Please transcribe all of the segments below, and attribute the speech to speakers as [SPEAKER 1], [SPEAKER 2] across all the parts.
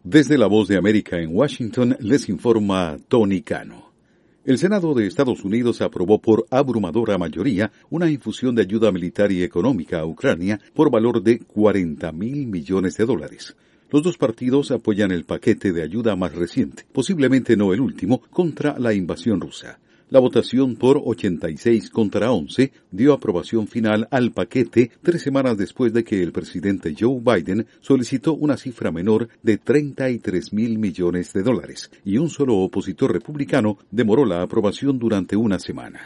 [SPEAKER 1] Desde la Voz de América en Washington les informa Tony Cano. El Senado de Estados Unidos aprobó por abrumadora mayoría una infusión de ayuda militar y económica a Ucrania por valor de $40,000 millones. Los dos partidos apoyan el paquete de ayuda más reciente, posiblemente no el último, contra la invasión rusa. La votación por 86 contra 11 dio aprobación final al paquete 3 semanas después de que el presidente Joe Biden solicitó una cifra menor de $33,000 millones, y un solo opositor republicano demoró la aprobación durante una semana.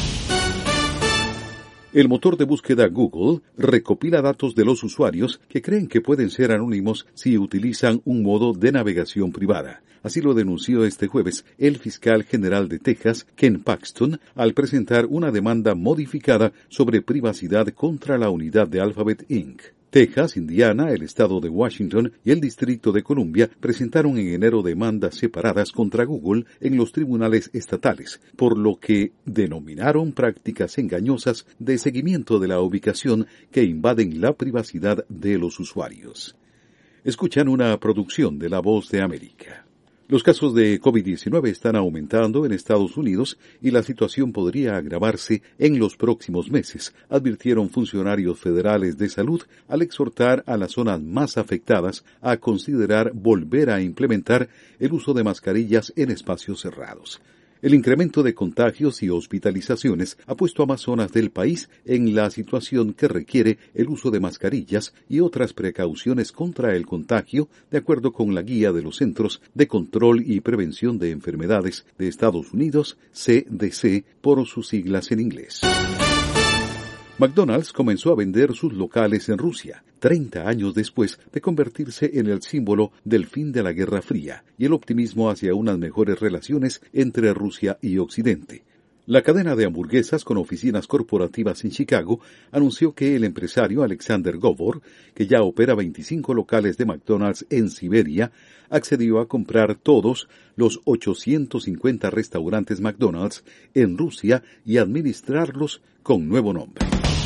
[SPEAKER 1] El motor de búsqueda Google recopila datos de los usuarios que creen que pueden ser anónimos si utilizan un modo de navegación privada. Así lo denunció este jueves el fiscal general de Texas, Ken Paxton, al presentar una demanda modificada sobre privacidad contra la unidad de Alphabet Inc. Texas, Indiana, el estado de Washington y el Distrito de Columbia presentaron en enero demandas separadas contra Google en los tribunales estatales, por lo que denominaron prácticas engañosas de seguimiento de la ubicación que invaden la privacidad de los usuarios. Escuchan una producción de La Voz de América. Los casos de COVID-19 están aumentando en Estados Unidos y la situación podría agravarse en los próximos meses, advirtieron funcionarios federales de salud al exhortar a las zonas más afectadas a considerar volver a implementar el uso de mascarillas en espacios cerrados. El incremento de contagios y hospitalizaciones ha puesto a más zonas del país en la situación que requiere el uso de mascarillas y otras precauciones contra el contagio, de acuerdo con la guía de los Centros de Control y Prevención de Enfermedades de Estados Unidos, CDC, por sus siglas en inglés. McDonald's comenzó a vender sus locales en Rusia, 30 años después de convertirse en el símbolo del fin de la Guerra Fría y el optimismo hacia unas mejores relaciones entre Rusia y Occidente. La cadena de hamburguesas con oficinas corporativas en Chicago anunció que el empresario Alexander Govor, que ya opera 25 locales de McDonald's en Siberia, accedió a comprar todos los 850 restaurantes McDonald's en Rusia y administrarlos con nuevo nombre.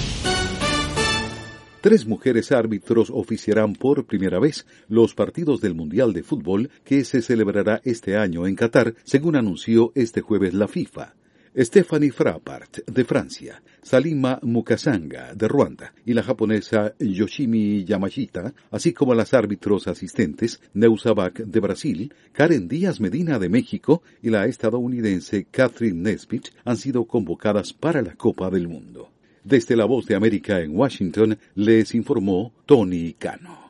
[SPEAKER 1] 3 mujeres árbitros oficiarán por primera vez los partidos del Mundial de Fútbol que se celebrará este año en Qatar, según anunció este jueves la FIFA. Stephanie Frappart, de Francia, Salima Mukasanga, de Ruanda, y la japonesa Yoshimi Yamashita, así como las árbitros asistentes Neusa Bach, de Brasil, Karen Díaz Medina, de México, y la estadounidense Catherine Nesbitt, han sido convocadas para la Copa del Mundo. Desde la Voz de América en Washington, les informó Tony Cano.